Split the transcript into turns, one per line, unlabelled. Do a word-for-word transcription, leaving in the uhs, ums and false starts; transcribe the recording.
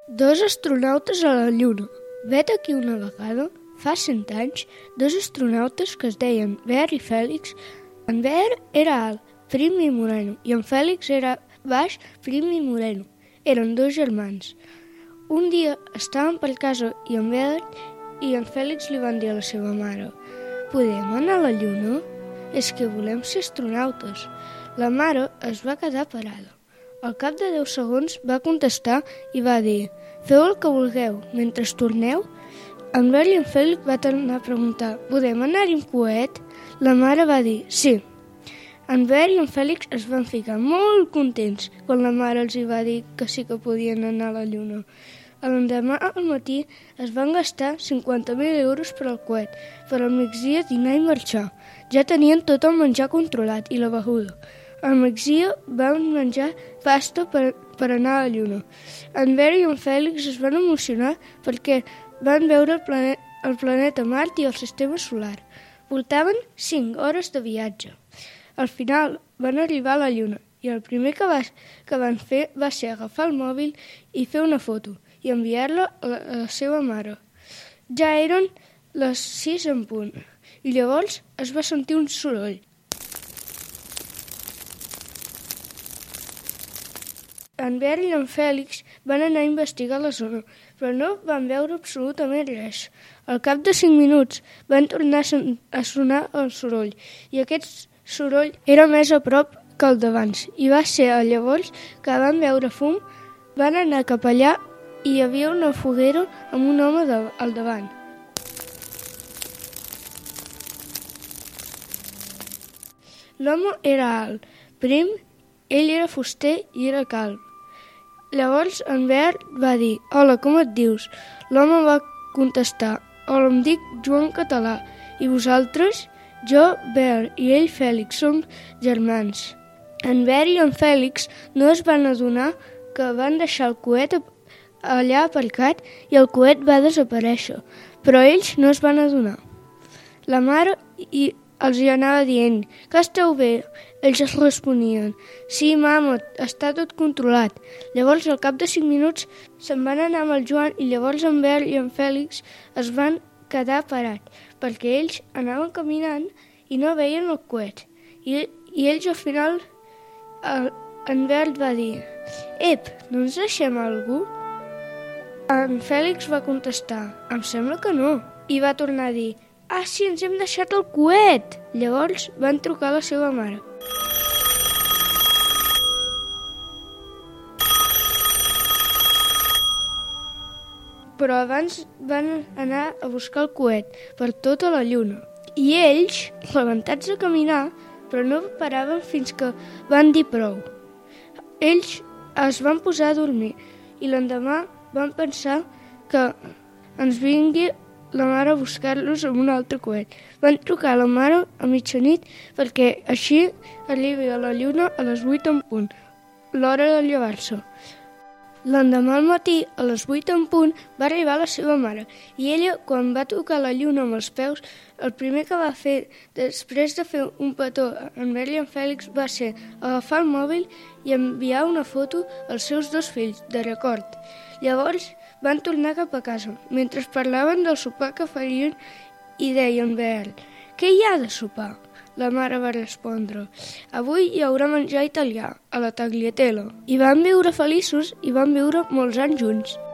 Dos astronautes a la Lluna. Vet aquí una vegada, fa cent anys, dos astronautes que es deien Bert i Fèlix. En Bert era alt, prim i moreno, i en Fèlix era baix, prim i moreno. Eren dos germans. Un dia estaven per casa i en Bert i en Fèlix li van dir a la seva mare: «Podem anar a la Lluna? És que volem ser astronautes». La mare es va quedar parada. Al cap de deu segons va contestar i va dir: «Feu el que vulgueu, mentre torneu». En Bert i en Fèlix va tornar a preguntar: «Podem anar-hi amb coet?» La mare va dir: «Sí». En Bert i en Fèlix es van ficar molt contents quan la mare els hi va dir que sí que podien anar a la Lluna. L'endemà al matí es van gastar cinquanta mil euros per al coet, per al migdia dinar i marxar. Ja tenien tot el menjar controlat i la beguda. Al migdia van menjar pasta per, per anar a la Lluna. En Bert i en Fèlix es van emocionar perquè van veure el, plane, el planeta Mart i el sistema solar. Portaven cinc hores de viatge. Al final van arribar a la Lluna i el primer que, va, que van fer va ser agafar el mòbil i fer una foto i enviar-la a, la, a la seva mare. Ja eren les sis en punt i llavors es va sentir un soroll. En Bert i en Fèlix van anar a investigar la zona, però no van veure absolutament res. Al cap de cinc minuts van tornar a sonar el soroll, i aquest soroll era més a prop que el d'abans, i va ser llavors que van veure fum. Van anar cap allà i hi havia una foguera amb un home de, al davant. L'home era alt, prim, ell era fuster i era calb. Llavors en Bert va dir: «Hola, com et dius?» L'home va contestar: «Hola, em dic Joan Català. I vosaltres?» «Jo, Bert, i ell, Fèlix, som germans». En Bert i en Fèlix no es van adonar que van deixar el coet allà aparcat i el coet va desaparèixer, però ells no es van adonar. La mare i els hi anava dient: «Que esteu bé?» Ells es responien: «Sí, mama, està tot controlat». Llavors, al cap de cinc minuts, se'n van anar amb el Joan i llavors en Bert i en Fèlix es van quedar parats, perquè ells anaven caminant i no veien el coet. I, i ells al final, el, en Bert va dir: «Ep, no ens deixem algú?» En Fèlix va contestar: «Em sembla que no». I va tornar a dir: «Ah, sí, ens hem deixat el coet!» Llavors van trucar a la seva mare. Però abans van anar a buscar el coet per tota la Lluna. I ells, rebentats a caminar, però no paraven fins que van dir prou. Ells es van posar a dormir i l'endemà van pensar que ens vingui la mare a buscar-los amb un altre coet. Van trucar a la mare a mitjanit perquè així arribi a la Lluna a les vuit en punt, l'hora de llevar-se. L'endemà al matí, a les vuit en punt, va arribar la seva mare i ella, quan va tocar la Lluna amb els peus, el primer que va fer, després de fer un petó en Bert i en Fèlix, va ser agafar el mòbil i enviar una foto als seus dos fills, de record. Llavors van tornar cap a casa, mentre parlaven del sopar que farien i deien Bert: «Què hi ha de sopar?» La mare va respondre: «Avui hi haurà menjar italià, a la tagliatella». I van viure feliços i van viure molts anys junts.